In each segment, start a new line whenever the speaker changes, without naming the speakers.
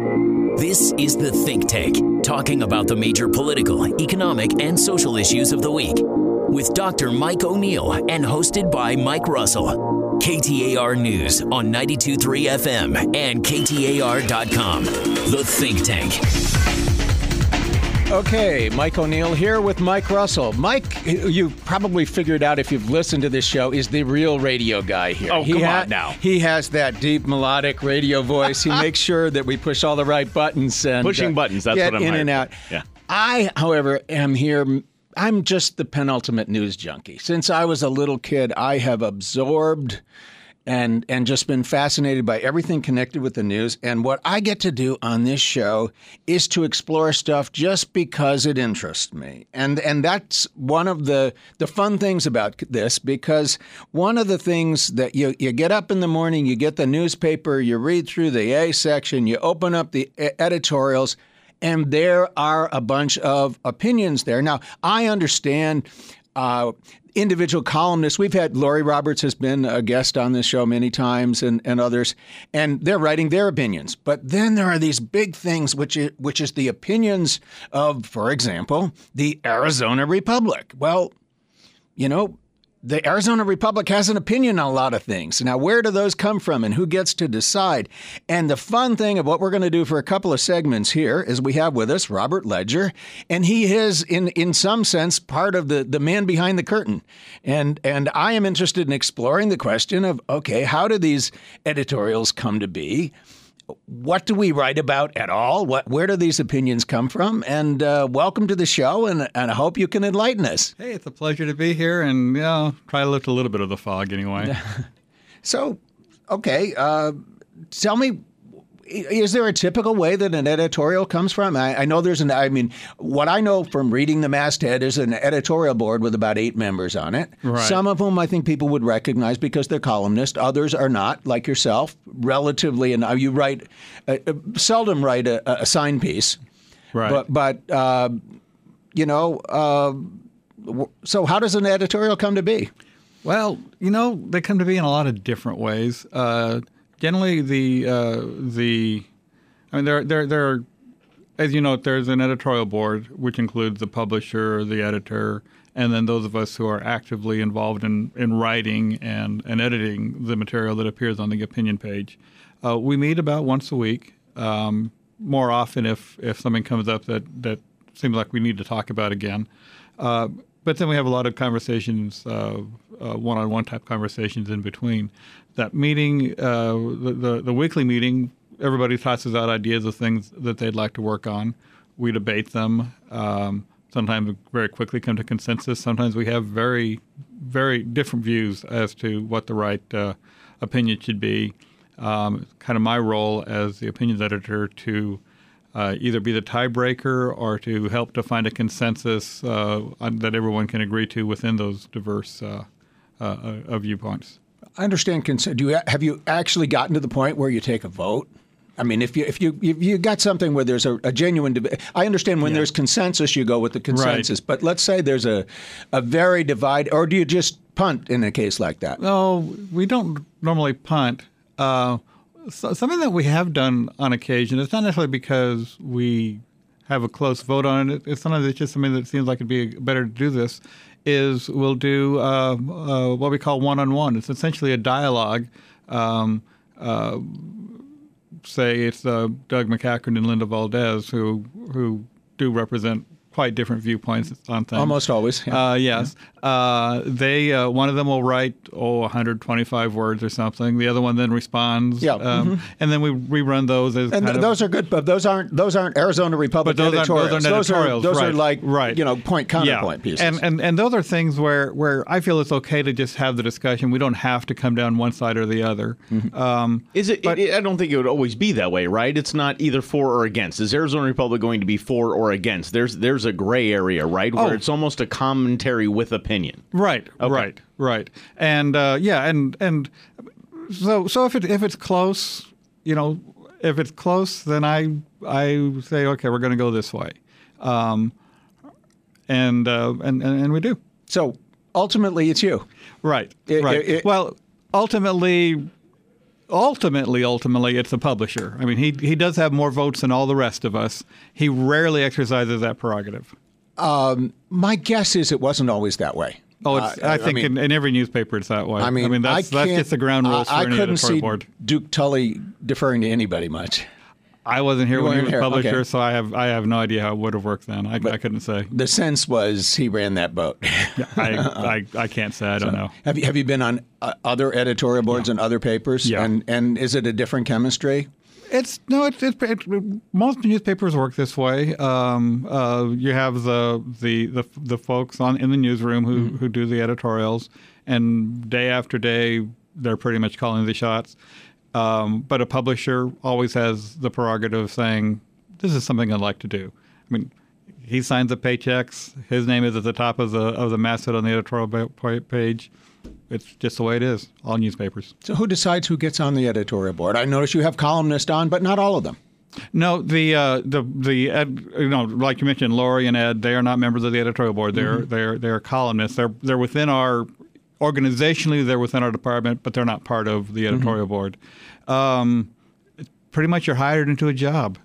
This is The Think Tank, talking about the major political, economic, and social issues of the week, with Dr. Mike O'Neill and hosted by Mike Russell. KTAR News on 92.3 FM and KTAR.com. The Think Tank.
Okay, Mike O'Neill here with Mike Russell. Mike, you probably figured out if you've listened to this show, is the real radio guy here.
Oh, come on now.
He has that deep melodic radio voice. He makes sure that we push all the right buttons and
pushing buttons. That's
get
what I'm
in and out.
Yeah.
I, however, am here. I'm just the penultimate news junkie. Since I was a little kid, I have absorbed and just been fascinated by everything connected with the news. And what I get to do on this show is to explore stuff just because it interests me. And that's one of the fun things about this, because one of the things that you get up in the morning, you get the newspaper, you read through the A section, you open up the editorials, and there are a bunch of opinions there. Now, I understand individual columnists. We've had Lori Roberts has been a guest on this show many times, and others, and they're writing their opinions. But then there are these big things, which is the opinions of, for example, the Arizona Republic. Well, you know, the Arizona Republic has an opinion on a lot of things. Now, where do those come from and who gets to decide? And the fun thing of what we're going to do for a couple of segments here is we have with us Robert Ledger, and he is, in some sense, part of the man behind the curtain. And I am interested in exploring the question of, okay, how do these editorials come to be? What do we write about at all? Where do these opinions come from? And welcome to the show, and I hope you can enlighten us.
Hey, it's a pleasure to be here, and try to lift a little bit of the fog anyway.
So, okay, tell me, is there a typical way that an editorial comes from? I know what I know from reading the masthead is an editorial board with about 8 members on it.
Right.
Some of whom I think people would recognize because they're columnists. Others are not, like yourself, relatively. And you seldom write a sign piece.
Right.
But so how does an editorial come to be?
Well, they come to be in a lot of different ways. Generally, there are, as you know, there's an editorial board, which includes the publisher, the editor, and then those of us who are actively involved in writing and editing the material that appears on the opinion page. We meet about once a week, more often if something comes up that seems like we need to talk about again. But then we have a lot of conversations, one-on-one type conversations in between. That meeting, the weekly meeting, everybody tosses out ideas of things that they'd like to work on. We debate them. Sometimes very quickly come to consensus. Sometimes we have very, very different views as to what the right opinion should be. Kind of my role as the opinions editor to either be the tiebreaker or to help to find a consensus that everyone can agree to within those diverse viewpoints.
I understand consent. Have you actually gotten to the point where you take a vote? I mean, if you got something where there's a genuine debate, I understand when there's consensus, you go with the consensus. Right. But let's say there's a very divided, or do you just punt in a case like that?
No, we don't normally punt. Something that we have done on occasion, it's not necessarily because we have a close vote on it. It's sometimes it's just something that seems like it'd be better to do this, is we'll do what we call one-on-one. It's essentially a dialogue. Say it's Doug McCachran and Linda Valdez, who do represent quite different viewpoints on things.
Almost always. Yeah.
Yes. They one of them will write 125 words or something. The other one then responds. Yeah. And then we rerun those as
those are good, but those aren't Arizona Republic editorials.
Those
are like point counterpoint pieces.
And those are things where I feel it's okay to just have the discussion. We don't have to come down one side or the other.
Is it? I don't think it would always be that way, right? It's not either for or against. Is Arizona Republic going to be for or against? There's a gray area, right, where it's almost a commentary with opinion.
Right. Okay. Right. And and so if it's close, if it's close, then I say, okay, we're going to go this way, and we do.
So ultimately, it's you.
Right. Well, ultimately, Ultimately, it's the publisher. I mean, he does have more votes than all the rest of us. He rarely exercises that prerogative.
My guess is it wasn't always that way.
Oh, I think in every newspaper it's that way.
I mean
that's just the ground rules for any editorial board.
Duke Tully deferring to anybody much.
I wasn't here when he was publisher,
okay.
so I have no idea how it would have worked then. I couldn't say.
The sense was he ran that boat.
I can't say. I don't know.
Have you been on other editorial boards and other papers?
Yeah.
And is it a different chemistry?
It's most newspapers work this way. You have the folks in the newsroom who do the editorials, and day after day they're pretty much calling the shots. But a publisher always has the prerogative of saying, "This is something I'd like to do." I mean, he signs the paychecks. His name is at the top of the masthead on the editorial page. It's just the way it is. All newspapers.
So who decides who gets on the editorial board? I notice you have columnists on, but not all of them.
No, the ed, like you mentioned, Lori and Ed, they are not members of the editorial board. They're columnists. They're within our organizationally. They're within our department, but they're not part of the editorial board. Pretty much, you're hired into a job.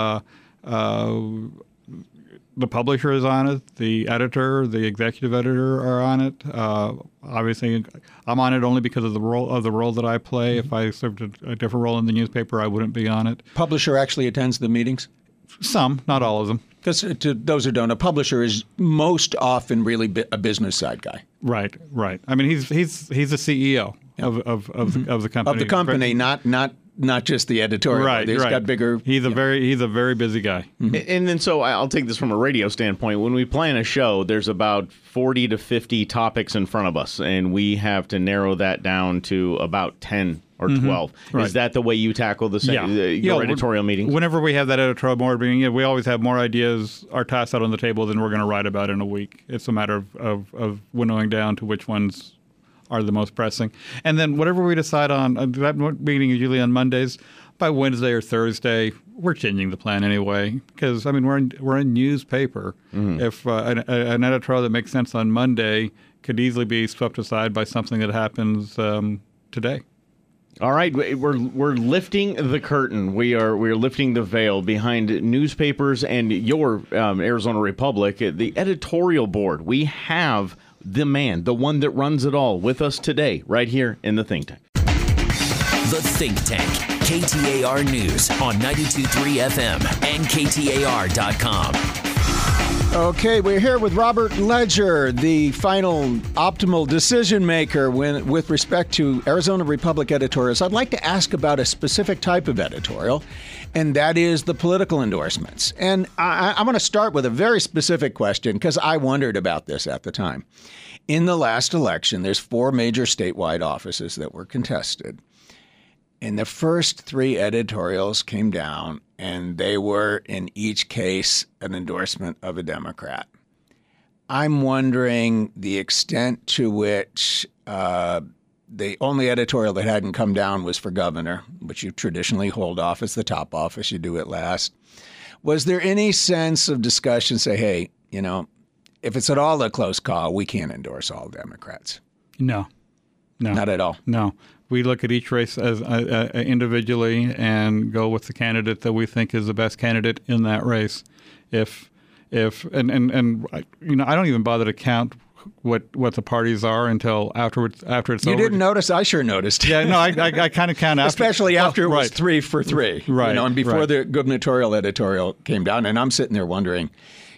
The publisher is on it. The editor, the executive editor are on it. Obviously, I'm on it only because of the role that I play. If I served a different role in the newspaper, I wouldn't be on it.
Publisher actually attends the meetings?
Some, not all of them.
Because to those who don't know, publisher is most often really a business side guy.
Right. I mean, he's the CEO of the company.
Of the company, not just the editorial.
Right.
He's got bigger.
He's a very busy guy.
And then so I'll take this from a radio standpoint. When we plan a show, there's about 40 to 50 topics in front of us, and we have to narrow that down to about 10 or 12.
Right.
Is that the way you tackle your editorial meetings?
Whenever we have that editorial board meeting, we always have more ideas are tossed out on the table than we're going to write about in a week. It's a matter of winnowing down to which ones are the most pressing. And then whatever we decide on, that meeting is usually on Mondays. By Wednesday or Thursday, we're changing the plan anyway. Because, I mean, we're a newspaper. If an editorial that makes sense on Monday could easily be swept aside by something that happens today.
All right, we're lifting the curtain. We're lifting the veil behind newspapers and your Arizona Republic, the editorial board. We have the man, the one that runs it all, with us today, right here in the Think Tank.
The Think Tank, KTAR News on 92.3 FM and KTAR.com.
Okay, we're here with Robert Ledger, the final optimal decision maker with respect to Arizona Republic editorials. I'd like to ask about a specific type of editorial, and that is the political endorsements. And I'm going to start with a very specific question because I wondered about this at the time. In the last election, there's 4 major statewide offices that were contested. And the first 3 editorials came down, and they were, in each case, an endorsement of a Democrat. I'm wondering the extent to which the only editorial that hadn't come down was for governor, which you traditionally hold off as the top office. You do it last. Was there any sense of discussion, say, hey, if it's at all a close call, we can't endorse all Democrats?
No.
Not at all?
No. We look at each race as individually and go with the candidate that we think is the best candidate in that race. I don't even bother to count what the parties are until after it's over.
You didn't notice? I sure noticed.
Yeah, no, I kind of count after.
Especially after it was 3 for 3.
Right.
And before the gubernatorial editorial came down. And I'm sitting there wondering,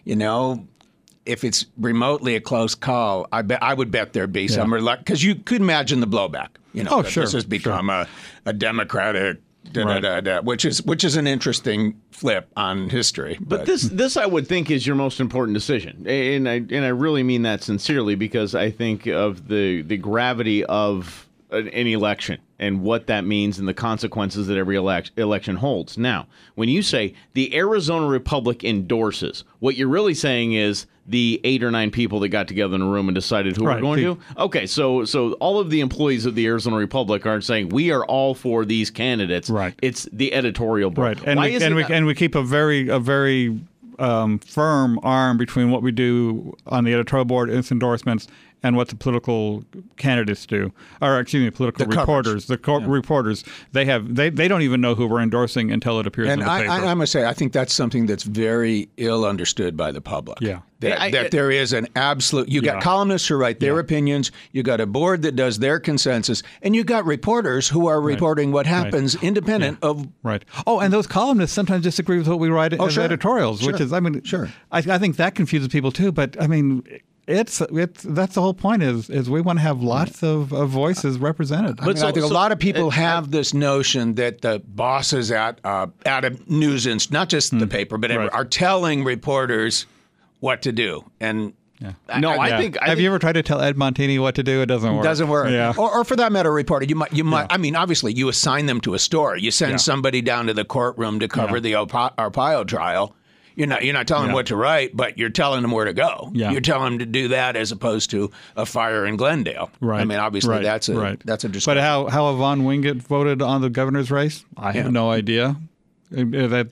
if it's remotely a close call, I would bet there'd be some reluctance, because you could imagine the blowback.
Sure.
This has become a Democratic, which is an interesting flip on history.
But this I would think is your most important decision, and I really mean that sincerely, because I think of the gravity of an election and what that means and the consequences that every election holds. Now, when you say the Arizona Republic endorses, what you're really saying is the 8 or 9 people that got together in a room and decided who we're going to? Okay, so all of the employees of the Arizona Republic aren't saying we are all for these candidates.
Right.
It's the editorial board.
Right. And we keep a very firm arm between what we do on the editorial board and its endorsements and what the political candidates do, or excuse me, political
The
reporters, reporters, they don't even know who we're endorsing until it appears in the paper.
I must say, I think that's something that's very ill understood by the public.
Yeah.
That there is an absolute, you got columnists who write their opinions, you got a board that does their consensus, and you got reporters who are reporting what happens independent of.
Right. Oh, and those columnists sometimes disagree with what we write as editorials, which is, I think that confuses people too, but I mean, It's that's the whole point is we want to have lots of voices represented.
I think a lot of people have this notion that the bosses at a news not just the paper, but are telling reporters what to do. And
I think.
Have you ever tried to tell Ed Montini what to do? It doesn't work.
It doesn't work.
Yeah.
Or for that matter, a reporter. You might. I mean, obviously, you assign them to a story. You send somebody down to the courtroom to cover the Arpaio trial. You're not telling them what to write, but you're telling them where to go.
Yeah.
You're telling them to do that as opposed to a fire in Glendale.
Right.
I mean, obviously that's a discussion.
But how Yvonne Wingate voted on the governor's race, I have no idea. I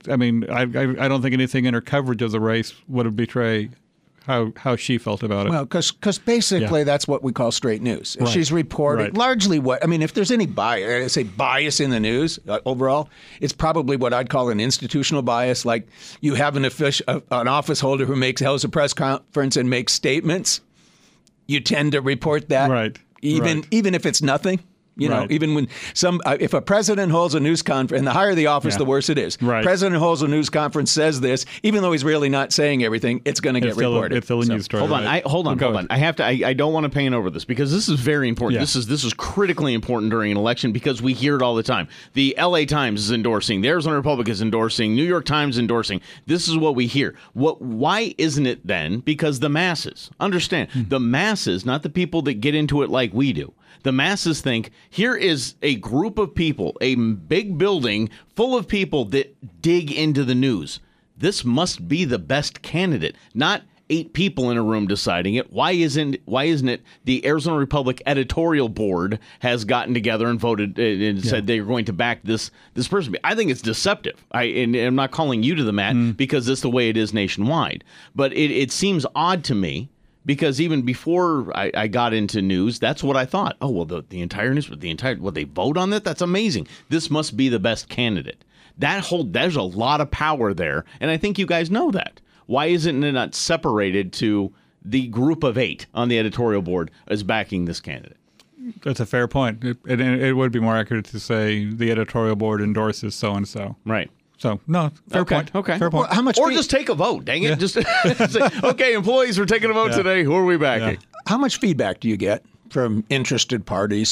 don't think anything in her coverage of the race would betray how she felt about it.
Well, because basically that's what we call straight news.
Right.
She's reporting largely if there's any bias in the news overall, it's probably what I'd call an institutional bias. Like you have an office holder who holds a press conference and makes statements. You tend to report that, even if it's nothing. Even when if a president holds a news conference, and the higher the office, the worse it is.
Right.
President holds a news conference, says this, even though he's really not saying everything, it's going to get reported.
It's still a news story.
Hold on. I have to. I don't want to paint over this because this is very important.
Yeah.
This is critically important during an election because we hear it all the time. The L.A. Times is endorsing. The Arizona Republic is endorsing. New York Times endorsing. This is what we hear. Why isn't it then? Because the masses understand. The masses, not the people that get into it like we do. The masses think here is a group of people, a big building full of people that dig into the news. This must be the best candidate, not 8 people in a room deciding it. Why isn't it the Arizona Republic editorial board has gotten together and voted and said they're going to back this person? I think it's deceptive. I'm not calling you to the mat because that's the way it is nationwide. But it seems odd to me. Because even before I got into news, that's what I thought. Oh, well, the entire news, they vote on that? That's amazing. This must be the best candidate. There's a lot of power there, and I think you guys know that. Why isn't it not separated to the group of 8 on the editorial board as backing this candidate?
That's a fair point. It would be more accurate to say the editorial board endorses so-and-so.
Right.
So, no, fair point.
Okay.
Fair point.
Well, how much
just take a vote. Dang it. Just say, okay, employees, we're taking a vote today. Who are we backing?
Yeah.
How much feedback do you get from interested parties?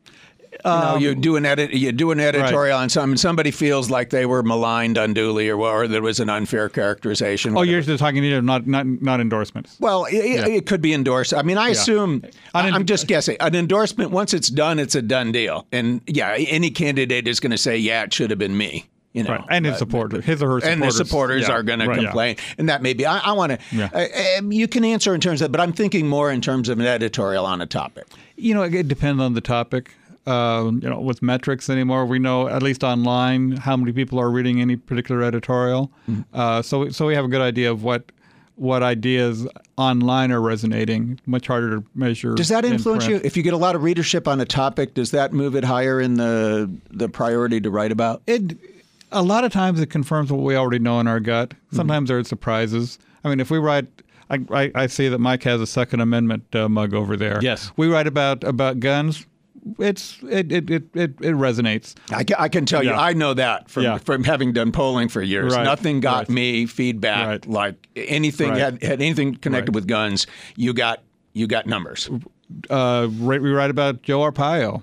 You do an editorial on somebody feels like they were maligned unduly or there was an unfair characterization.
Oh, you're just talking not endorsements.
Well, it could be endorsed. I mean, I assume, I'm just guessing, an endorsement, once it's done, it's a done deal. And any candidate is going to say, it should have been me.
Right. And his supporters, his or her supporters.
And the supporters are going to complain. And that may be, I want to, you can answer in terms of, but I'm thinking more in terms of an editorial on a topic.
It depends on the topic. With metrics anymore, we know, at least online, how many people are reading any particular editorial. So we have a good idea of what ideas online are resonating. Much harder to measure.
Does that influence you? If you get a lot of readership on a topic, does that move it higher in the priority to write about?
A lot of times it confirms what we already know in our gut. Sometimes there are surprises. I mean, if we write, I see that Mike has a Second Amendment mug over there.
Yes.
We write about guns. It resonates.
I can tell you, I know that from having done polling for years.
Right.
Nothing got me feedback like anything had anything connected with guns. You got numbers.
We write about Joe Arpaio.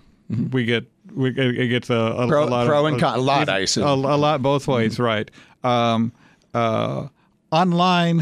It gets a lot
pro and con, a lot. I assume
a lot both ways, right? Online,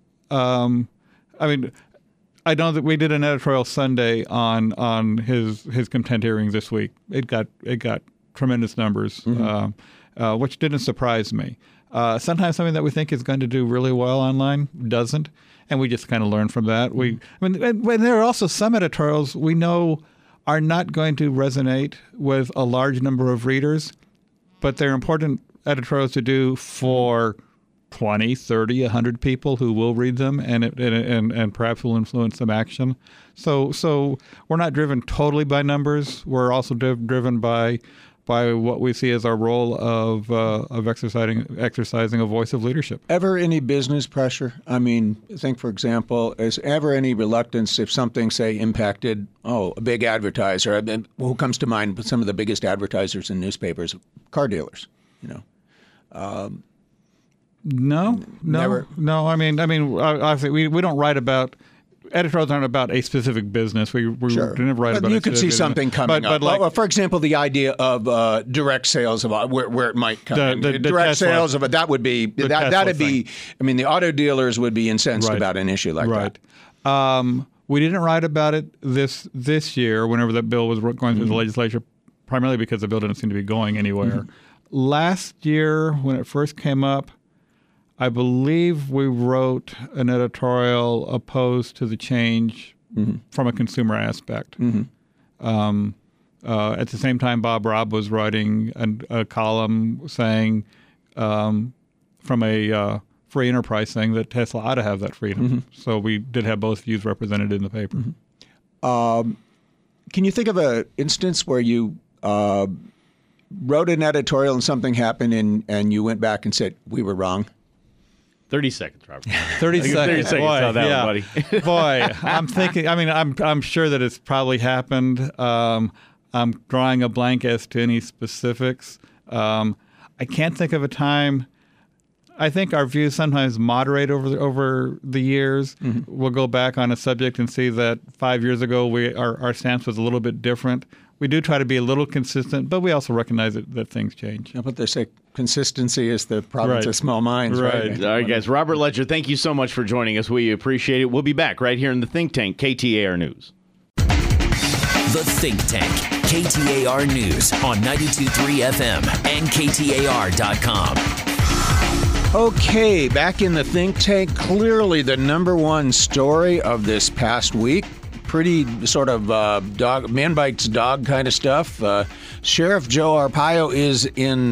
I know that we did an editorial Sunday on his contempt hearing this week. It got tremendous numbers, which didn't surprise me. Sometimes something that we think is going to do really well online doesn't, and we just kind of learn from that. When there are also some editorials we know are not going to resonate with a large number of readers, but they're important editorials to do for 20, 30, 100 people who will read them and perhaps will influence some action. So we're not driven totally by numbers. We're also driven by what we see as our role of exercising a voice of leadership. Ever
any business pressure? I mean, think, for example, is ever any reluctance if something, say, impacted, a big advertiser? Who comes to mind? Some of the biggest advertisers in newspapers, car dealers,
No.
Never.
No. I mean, obviously, we don't write about. Editorials aren't about a specific business. We
sure.
never write
but
about.
You could see
business.
something coming up. Like, for example, the idea of direct sales of where it might come.
The
direct
Tesla,
sales of it. That would be that'd be. I mean, the auto dealers would be incensed about an issue like
that. We didn't write about it this year. Whenever that bill was going through the legislature, primarily because the bill didn't seem to be going anywhere. Last year, when it first came up, I believe we wrote an editorial opposed to the change from a consumer aspect. At the same time, Bob Robb was writing a column saying, from a free enterprise, saying that Tesla ought to have that freedom. So we did have both views represented in the paper.
Can you think of an instance where you wrote an editorial and something happened and you went back and said, we were wrong?
30 seconds, Robert.
30 seconds.
30 seconds.
Boy,
that one, buddy.
Boy, I'm thinking. I mean, I'm sure that it's probably happened. I'm drawing a blank as to any specifics. I can't think of a time. I think our views sometimes moderate over the years. We'll go back on a subject and see that 5 years ago our stance was a little bit different. We do try to be a little consistent, but we also recognize that things change.
But they say consistency is the province of small minds. Right.
All right, guys. Robert Ledger, thank you so much for joining us. We appreciate it. We'll be back right here in the Think Tank, KTAR News.
The Think Tank, KTAR News on 92.3 FM and KTAR.com.
Okay, back in the Think Tank. Clearly the number one story of this past week. Pretty sort of man bites dog kind of stuff. Sheriff Joe Arpaio is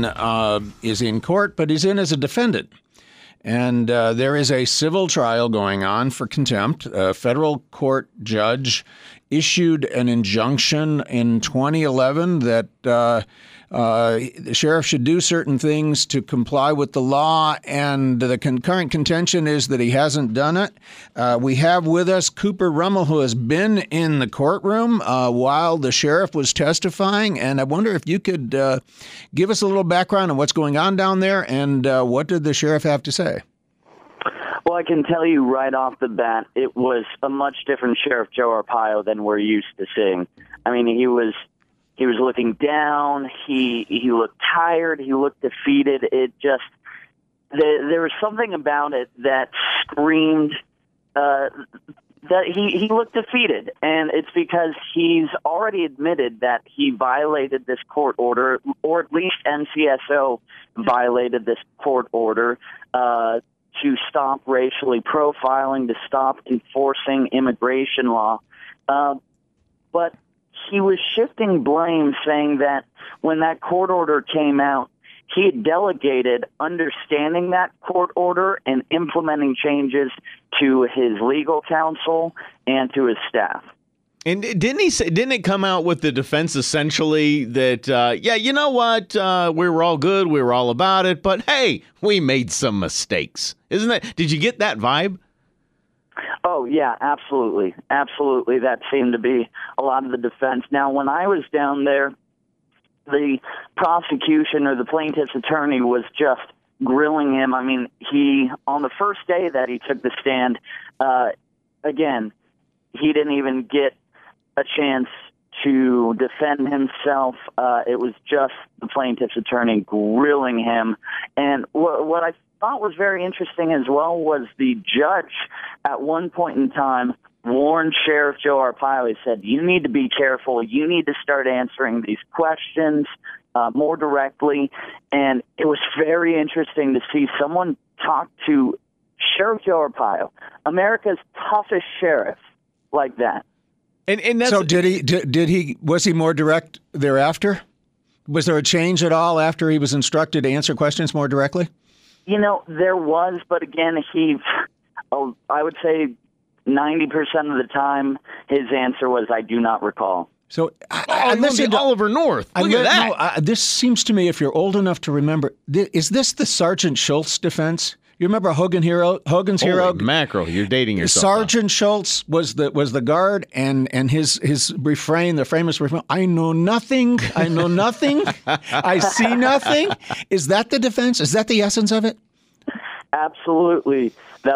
in court, but he's in as a defendant. And there is a civil trial going on for contempt. A federal court judge issued an injunction in 2011 that the sheriff should do certain things to comply with the law, and the current contention is that he hasn't done it. We have with us Cooper Rummel, who has been in the courtroom while the sheriff was testifying, and I wonder if you could give us a little background on what's going on down there, and what did the sheriff have to say?
Well, I can tell you right off the bat, it was a much different Sheriff Joe Arpaio than we're used to seeing. I mean, he was looking down. He looked tired. He looked defeated. It just there was something about it that screamed that he looked defeated, and it's because he's already admitted that he violated this court order, or at least NCSO violated this court order to stop racially profiling, to stop enforcing immigration law, but he was shifting blame, saying that when that court order came out, he had delegated understanding that court order and implementing changes to his legal counsel and to his staff.
And didn't it come out with the defense essentially that, you know what, we were all good, we were all about it, but hey, we made some mistakes. Isn't that, did you get that vibe?
Oh, yeah, absolutely. Absolutely. That seemed to be a lot of the defense. Now, when I was down there, the prosecution or the plaintiff's attorney was just grilling him. I mean, on the first day that he took the stand, again, he didn't even get a chance to defend himself. It was just the plaintiff's attorney grilling him. And what I thought was very interesting as well was the judge at one point in time warned Sheriff Joe Arpaio. He said, you need to be careful. You need to start answering these questions more directly. And it was very interesting to see someone talk to Sheriff Joe Arpaio, America's toughest sheriff, like that.
And that's, so was he more direct thereafter? Was there a change at all after he was instructed to answer questions more directly?
There was, but again, I would say 90% of the time, his answer was, I do not recall.
So
I listened to Oliver North. Look at that.
No, this seems to me, if you're old enough to remember, is this the Sergeant Schultz defense? You remember Hogan's hero?
Holy mackerel, you're dating yourself.
Sergeant Schultz was the guard, and his refrain, the famous refrain, I know nothing, I see nothing. Is that the defense? Is that the essence of it?
Absolutely.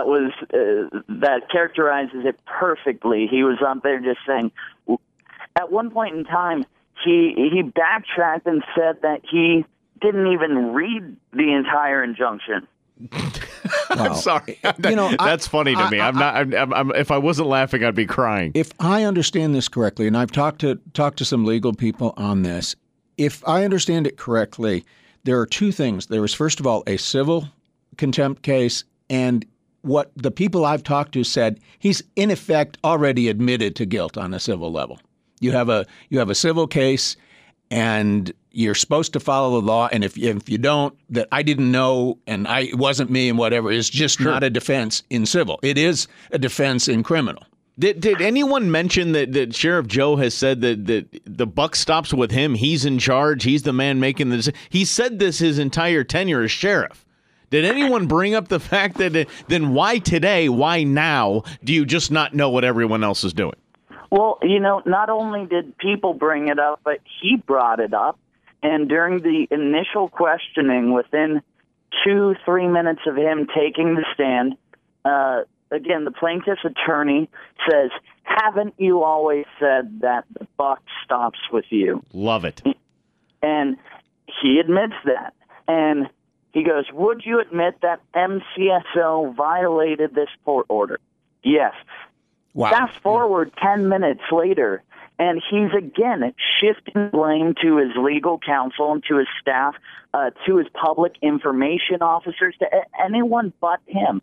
That characterizes it perfectly. He was up there just saying, at one point in time, he backtracked and said that he didn't even read the entire injunction.
I'm sorry. That's funny to me. I'm if I wasn't laughing, I'd be crying.
If I understand this correctly, and I've talked to some legal people on this, if I understand it correctly, there are two things. There is, first of all, a civil contempt case, and what the people I've talked to said, he's in effect already admitted to guilt on a civil level. You have a civil case, and you're supposed to follow the law, and if you don't, that I didn't know and it wasn't me and whatever, is just not a defense in civil. It is a defense in criminal.
Did anyone mention that Sheriff Joe has said that the buck stops with him? He's in charge. He's the man making the decision. He said this his entire tenure as sheriff. Did anyone bring up the fact that then why today, why now, do you just not know what everyone else is doing?
Well, not only did people bring it up, but he brought it up. And during the initial questioning, within 2-3 minutes of him taking the stand, again, the plaintiff's attorney says, haven't you always said that the buck stops with you?
Love it.
And he admits that. And he goes, would you admit that MCSO violated this court order? Yes.
Wow.
Fast forward 10 minutes later, and he's again shifting blame to his legal counsel and to his staff, to his public information officers, to anyone but him.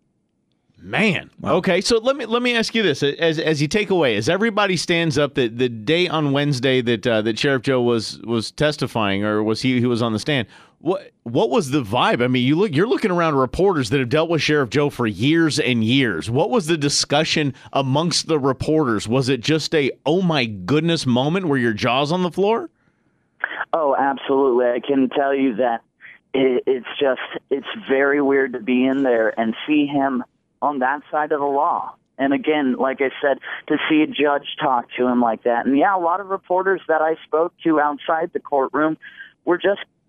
Man. Wow. Okay, so let me ask you this: as you take away, as everybody stands up, the day on Wednesday that Sheriff Joe was testifying, or was he was on the stand? What was the vibe? I mean, you're looking around reporters that have dealt with Sheriff Joe for years and years. What was the discussion amongst the reporters? Was it just a oh my goodness moment where your jaw's on the floor? Oh,
absolutely. I can tell you that it's very weird to be in there and see him on that side of the law. And again, like I said, to see a judge talk to him like that. And yeah, a lot of reporters that I spoke to outside the courtroom were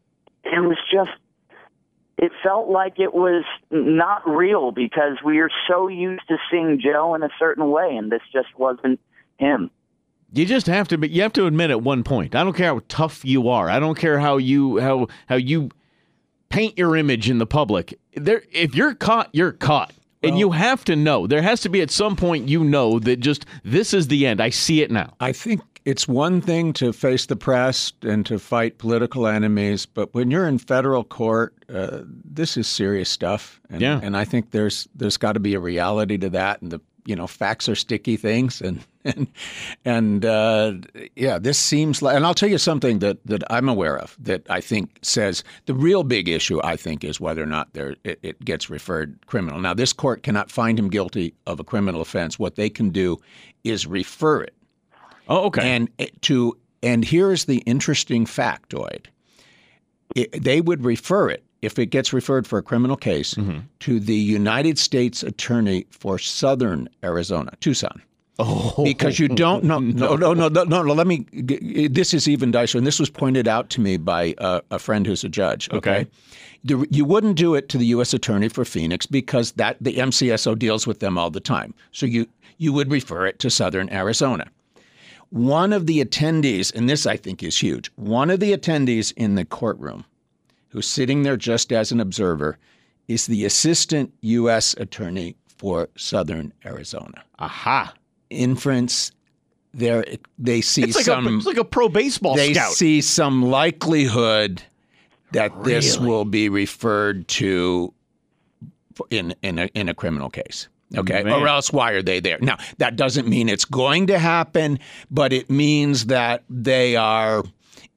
it felt like it was not real because we are so used to seeing Joe in a certain way, and this just wasn't him.
You just have to, but you have to admit at one point, I don't care how tough you are. I don't care how you paint your image in the public. If you're caught, you're caught. And you have to know. There has to be at some point that just this is the end. I see it now.
I think it's one thing to face the press and to fight political enemies, but when you're in federal court, this is serious stuff. And, and I think there's got to be a reality to that. And facts are sticky things, and this seems like. And I'll tell you something that I'm aware of that I think says the real big issue I think is whether or not it gets referred criminal. Now, this court cannot find him guilty of a criminal offense. What they can do is refer it.
Oh, okay.
And here's the interesting factoid: they would refer it. If it gets referred for a criminal case, to the United States Attorney for Southern Arizona, Tucson.
Oh,
because you don't know. No. Let me. This is even dicier, and this was pointed out to me by a friend who's a judge. Okay. You wouldn't do it to the U.S. Attorney for Phoenix because the MCSO deals with them all the time. So you would refer it to Southern Arizona. One of the attendees, and this I think is huge, one of the attendees in the courtroom who's sitting there just as an observer is the Assistant U.S. Attorney for Southern Arizona.
Aha.
Inference, they see
it's like a pro baseball
scout. They see some likelihood that this will be referred to in a criminal case. Okay, or else why are they there? Now, that doesn't mean it's going to happen, but it means that they are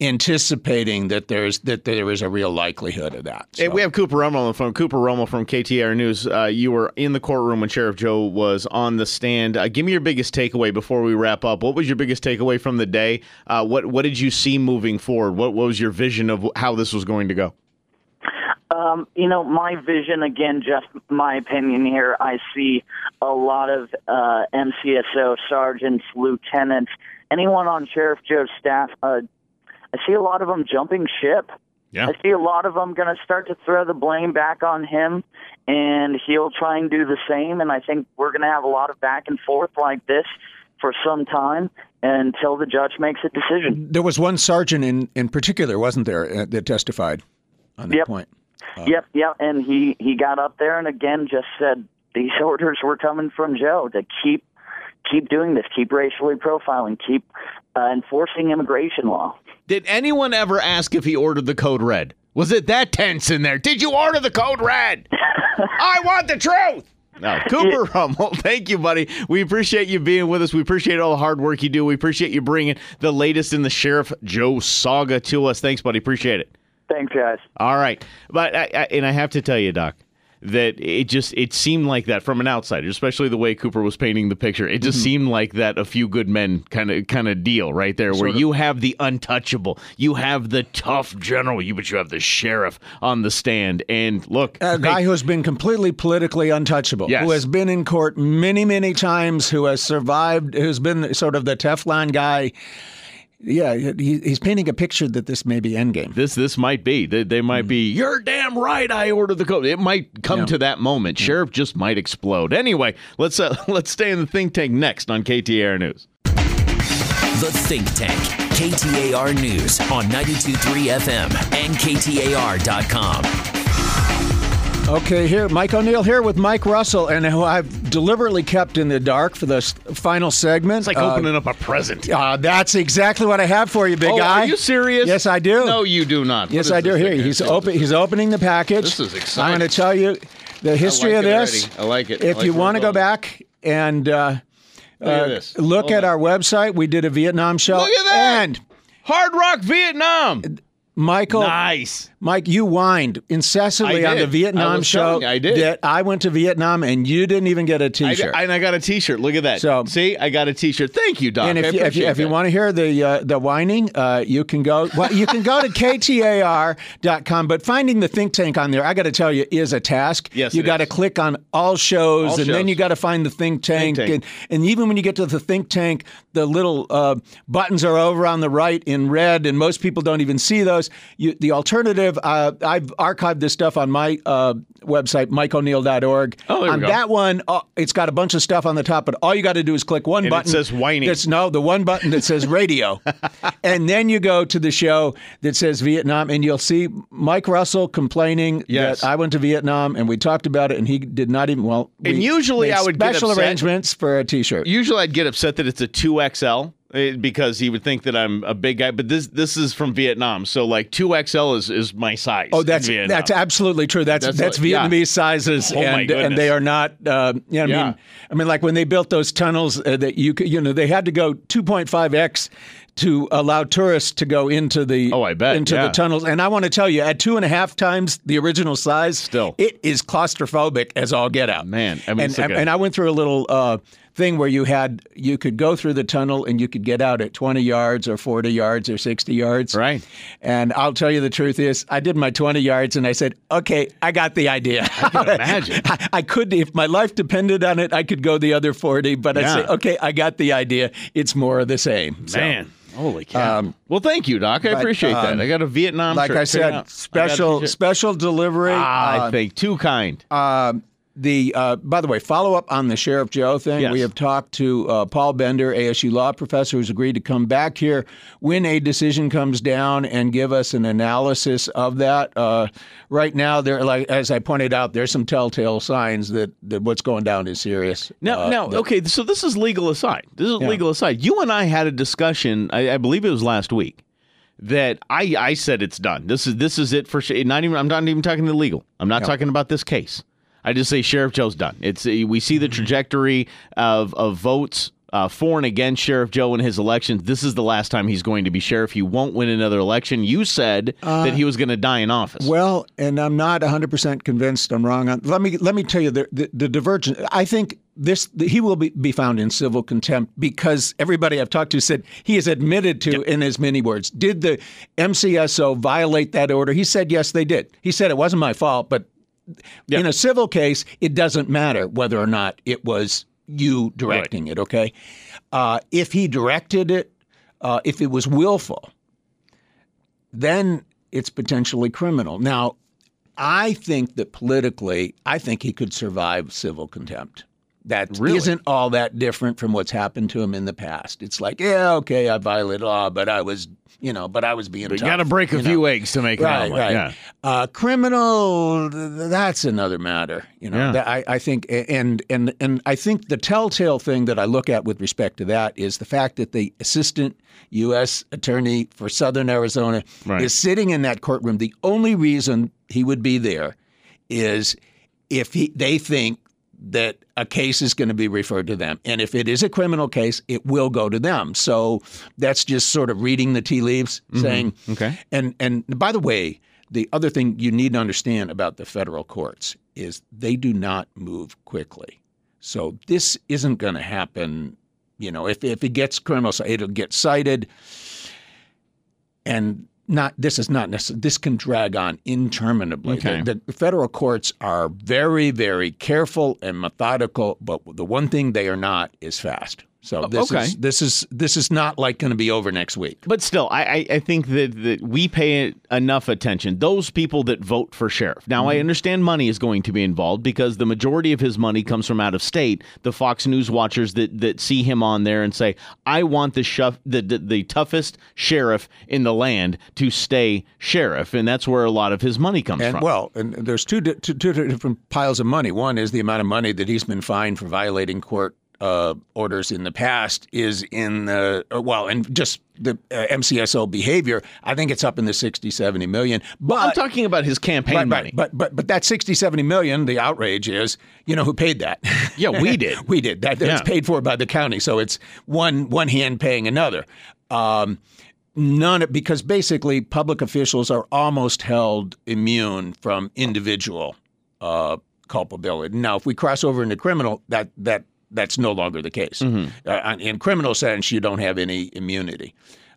anticipating that there is a real likelihood of that.
Hey,
So-
we have Cooper Rummel on the phone. Cooper Rummel from KTAR News. You were in the courtroom when Sheriff Joe was on the stand. Give me your biggest takeaway before we wrap up. What was your biggest takeaway from the day? What did you see moving forward? What was your vision of how this was going to go?
My vision, again, just my opinion here, I see a lot of MCSO sergeants, lieutenants, anyone on Sheriff Joe's staff. I see a lot of them jumping ship.
Yeah.
I see a lot of them going to start to throw the blame back on him, and he'll try and do the same. And I think we're going to have a lot of back and forth like this for some time until the judge makes a decision.
There was one sergeant in particular, wasn't there, that testified on that point?
Yep. And he got up there and again just said these orders were coming from Joe to keep doing this, keep racially profiling, keep enforcing immigration law.
Did anyone ever ask if he ordered the code red? Was it that tense in there? Did you order the code red? I want the truth. No, Cooper Rummel, thank you, buddy. We appreciate you being with us. We appreciate all the hard work you do. We appreciate you bringing the latest in the Sheriff Joe saga to us. Thanks, buddy. Appreciate it.
Thanks, guys.
All right. But I have to tell you, Doc, that it seemed like that from an outsider, especially the way Cooper was painting the picture. It just seemed like that a few good men kind of deal right there, where you have the untouchable, you have the tough general, but you have the sheriff on the stand. And look,
A guy who's been completely politically untouchable,
Yes.
who has been in court many, many times, who has survived, who's been sort of the Teflon guy. Yeah, he's painting a picture that this may be endgame.
This might be. They might be, you're damn right, I ordered the code. It might come to that moment. Sheriff just might explode. Anyway, let's stay in the think tank next on KTAR News.
The Think Tank, KTAR News on 92.3 FM and KTAR.com.
Okay, here, Mike O'Neill here with Mike Russell, and who I've deliberately kept in the dark for the final segment.
It's like opening up a present.
That's exactly what I have for you, big guy.
Are you serious?
Yes, I do.
No, you do not.
Yes,
What
I
is
do.
this
Here,
thing?
he's opening the package.
This is exciting.
I'm going to tell you the history of this.
I like it.
If you want to go back and
at this.
look
Hold
at
on.
our website, we did a Vietnam show.
Look at that.
And
Hard Rock Vietnam.
Michael,
Nice.
Mike, you whined incessantly
I
on the
did. I
Vietnam
was
show
telling you, I did.
that I went to Vietnam and you didn't even get a T-shirt.
And I got a T-shirt. Look at that.
So-
See, I got a T-shirt. Thank you, Doc.
And
I
if you
appreciate
want to hear the whining, you can go to KTAR.com. But finding the think tank on there, I got to tell you, is a task.
Yes,
you
it
got to
is.
click on all shows,
All
and then
shows.
you got to find the think tank.
tank.
And even when you get to the think tank, the little buttons are over on the right in red, and most people don't even see those. The alternative, I've archived this stuff on my website, MikeO'Neill.org.
Oh, there we
on
go.
that one, it's got a bunch of stuff on the top, but all you got to do is click one
And it
button.
says whining.
The one button that says radio. And then you go to the show that says Vietnam, and you'll see Mike Russell complaining
Yes.
that I went to Vietnam, and we talked about it, and he did not even,
And
we
usually
made
I would get
special
upset.
arrangements for a T-shirt.
Usually I'd get upset that it's a 2XL because he would think that I'm a big guy. But this is from Vietnam, so like 2XL is my size.
Oh,
in
that's
Vietnam.
absolutely true. That's
That's
Vietnamese
yeah.
sizes,
Oh, my
and
goodness.
they are not. I mean, like when they built those tunnels that they had to go 2.5x to allow tourists to go into the
Oh, I bet,
into
yeah.
the tunnels. And I want to tell you, at 2.5 times the original size,
Still.
it is claustrophobic as all get out.
Man, I mean, it's
and I went through a little thing where you could go through the tunnel and you could get out at 20 yards or 40 yards or 60 yards.
Right.
And I'll tell you the truth is, I did my 20 yards and I said, okay, I got the idea.
I can imagine.
I could, if my life depended on it, I could go the other 40, but I
Yeah.
say, okay, I got the idea. It's more of the same. So,
Man. Holy cow. Well, thank you, Doc. I appreciate that. I got a Vietnam
like
shirt.
I
Check it
said,
out.
special delivery.
I think too kind.
By the way, follow up on the Sheriff Joe thing.
Yes.
We have talked to Paul Bender, ASU law professor, who's agreed to come back here when a decision comes down and give us an analysis of that. Right now, there, like as I pointed out, there's some telltale signs that what's going down is serious.
Now, okay, so this is legal aside. Legal aside. You and I had a discussion, I believe it was last week, that I said it's done. This is it for sure. I'm not even talking the legal. I'm not talking about this case. I just say Sheriff Joe's done. We see the trajectory of votes for and against Sheriff Joe in his elections. This is the last time he's going to be sheriff. He won't win another election. You said that he was going to die in office.
Well, and I'm not 100% convinced I'm wrong. Let me tell you the divergence. I think he will be found in civil contempt because everybody I've talked to said he has admitted to, in as many words, did the MCSO violate that order? He said, yes, they did. He said it wasn't my fault, but in a civil case, it doesn't matter whether or not it was you directing it, okay? If he directed it, if it was willful, then it's potentially criminal. Now, I think that politically, I think he could survive civil contempt. That isn't all that different from what's happened to him in the past. It's like, yeah, okay, I violated law, but I was being tough.
You got to break a few eggs to make an omelet.
Right. Yeah. Criminal, that's another matter. I think, and I think the telltale thing that I look at with respect to that is the fact that the assistant U.S. attorney for Southern Arizona is sitting in that courtroom. The only reason he would be there is if they think that a case is going to be referred to them. And if it is a criminal case, it will go to them. So that's just sort of reading the tea leaves, saying,
okay.
And by the way, the other thing you need to understand about the federal courts is they do not move quickly. So this isn't going to happen. If it gets criminal, it'll get cited. And this is not necessary. This can drag on interminably.
Okay.
The federal courts are very, very careful and methodical, but the one thing they are not is fast. So this is not like going to be over next week.
But still, I think that we pay enough attention. Those people that vote for sheriff. Now, I understand money is going to be involved because the majority of his money comes from out of state. The Fox News watchers that see him on there and say, I want the toughest sheriff in the land to stay sheriff. And that's where a lot of his money comes from.
Well, and there's two different piles of money. One is the amount of money that he's been fined for violating court orders in the past is in and just the MCSO behavior. I think it's up in the 60, 70 million. But
I'm talking about his campaign money.
But that 60, 70 million, the outrage is, who paid that?
Yeah, we did.
We did. That's paid for by the county. So it's one hand paying another. Because basically public officials are almost held immune from individual culpability. Now, if we cross over into criminal, that's no longer the case. In criminal sense, you don't have any immunity.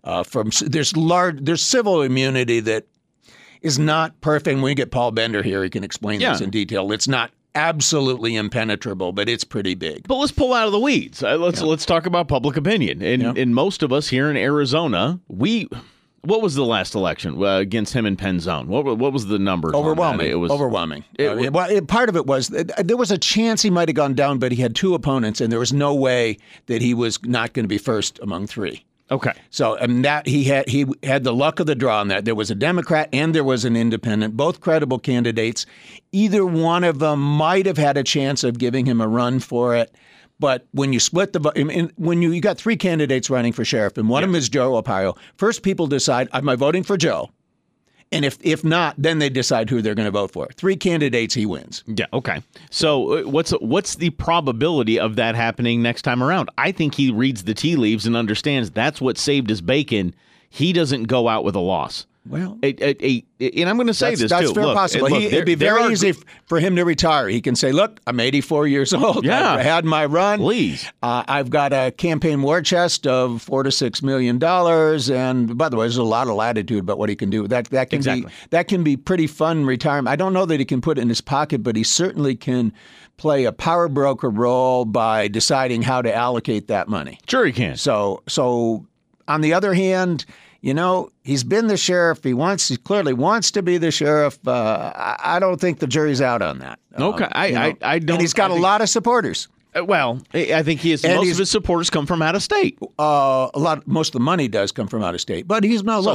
There's civil immunity that is not perfect. When we get Paul Bender here, he can explain this in detail. It's not absolutely impenetrable, but it's pretty big.
But let's pull out of the weeds. Let's talk about public opinion. And most of us here in Arizona, what was the last election against him in Penzone? What was the number?
Overwhelming. It was overwhelming. Part of it was there was a chance he might have gone down, but he had two opponents, and there was no way that he was not going to be first among three.
Okay.
So that he had the luck of the draw on that. There was a Democrat and there was an independent, both credible candidates. Either one of them might have had a chance of giving him a run for it. But when you split when you got three candidates running for sheriff, and one of them is Joe Arpaio, first people decide, am I voting for Joe? And if not, then they decide who they're going to vote for. Three candidates, he wins.
Yeah, okay. So what's the probability of that happening next time around? I think he reads the tea leaves and understands that's what saved his bacon. He doesn't go out with a loss.
Well,
and I'm going to say this,
that's
too.
That's possible. It'd be very easy for him to retire. He can say, look, I'm 84 years old.
Yeah.
I had my run.
Please.
I've got a campaign war chest of $4 to $6 million. And by the way, there's a lot of latitude about what he can do. That can be pretty fun retirement. I don't know that he can put it in his pocket, but he certainly can play a power broker role by deciding how to allocate that money.
Sure he can.
So on the other hand, he's been the sheriff. He clearly wants to be the sheriff. I don't think the jury's out on that.
Okay, I don't.
And he's got a lot of supporters.
Well, I think most of his supporters come from out of state.
Most of the money does come from out of state, but he's won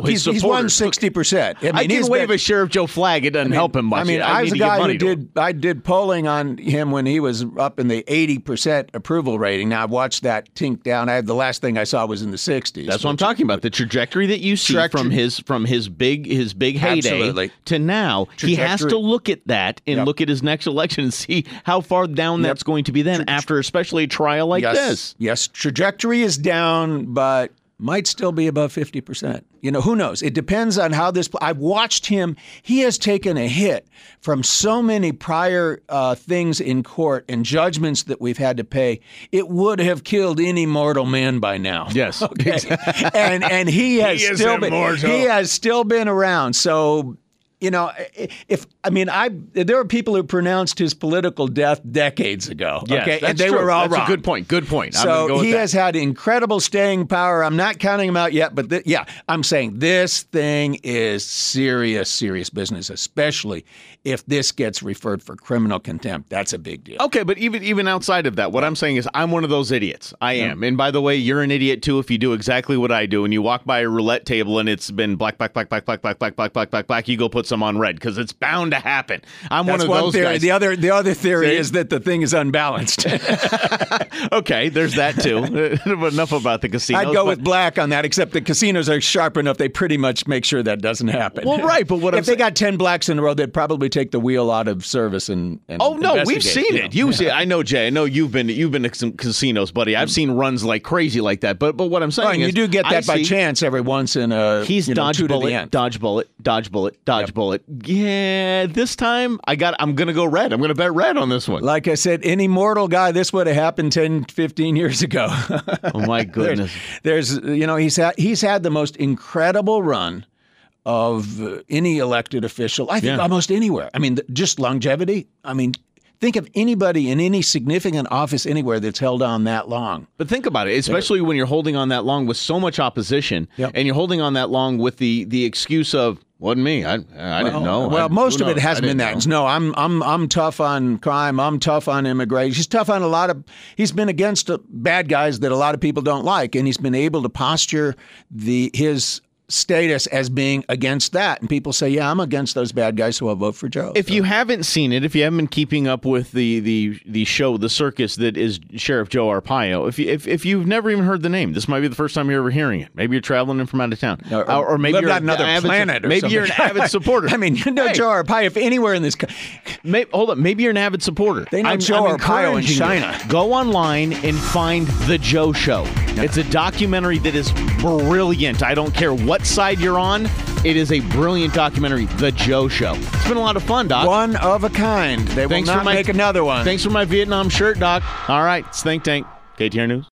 60%.
I can wave a Sheriff Joe flag. It doesn't help him much.
I was a guy I did polling on him when he was up in the 80% approval rating. Now I've watched that tink down. The last thing I saw was in the 60s.
That's what I'm talking about. The trajectory that you see from his big heyday
Absolutely.
to now. He has to look at that and look at his next election and see how far down that's going to be then after after especially a trial like this.
Yes, trajectory is down, but might still be above 50%. Who knows? It depends on how this. I've watched him. He has taken a hit from so many prior things in court and judgments that we've had to pay. It would have killed any mortal man by now.
Yes.
Okay. and he has still been around. So. There were people who pronounced his political death decades ago.
Yes,
okay,
that's
and they
true.
were all
that's
wrong.
a good point. Good point.
So he has had incredible staying power. I'm not counting him out yet, but I'm saying this thing is serious business, especially if this gets referred for criminal contempt. That's a big deal.
Okay, but even outside of that, what I'm saying is I'm one of those idiots. I am. And by the way, you're an idiot too if you do exactly what I do and you walk by a roulette table and it's been black, you go put some on red because it's bound to happen. I'm
That's
one of those
theory.
guys.
The other theory is that the thing is unbalanced.
Okay, there's that too. Enough about the casinos.
I'd go with black on that, except the casinos are sharp enough. They pretty much make sure that doesn't happen.
Well, right, but what
if they got 10 blacks in a row, they'd probably take the wheel out of service and
oh no, we've
investigate,
seen it. You see, I know, Jay. I know you've been to some casinos, buddy. I've seen runs like crazy like that. But what I'm saying is,
you do get that by chance every once in a.
He's dodge bullet. Yeah, this time I'm gonna go red. I'm gonna bet red on this one.
Like I said, any mortal guy, this would have happened 10, 15 years ago.
Oh my goodness.
There's he's had the most incredible run of any elected official, I think, almost anywhere. I mean, just longevity. I mean, think of anybody in any significant office anywhere that's held on that long.
But think about it, especially when you're holding on that long with so much opposition, and you're holding on that long with the excuse of, wasn't me. I didn't know.
Well, most of it hasn't been that. No, I'm tough on crime. I'm tough on immigration. He's tough on a lot of. He's been against bad guys that a lot of people don't like, and he's been able to posture his status as being against that. And people say, yeah, I'm against those bad guys, so I'll vote for Joe.
If you haven't seen it, if you haven't been keeping up with the show, the circus that is Sheriff Joe Arpaio, if you've never even heard the name, this might be the first time you're ever hearing it. Maybe you're traveling in from out of town. Or maybe you're
on another planet.
Maybe you're an avid supporter.
I mean, Joe Arpaio, if anywhere in this
hold on, maybe you're an avid supporter.
They know Joe Arpaio in China.
Go online and find The Joe Show. It's a documentary that is brilliant. I don't care what side you're on. It is a brilliant documentary, The Joe Show. It's been a lot of fun, Doc.
One of a kind. They will not make another one.
Thanks for my Vietnam shirt, Doc. All right, it's Think Tank, KTR News.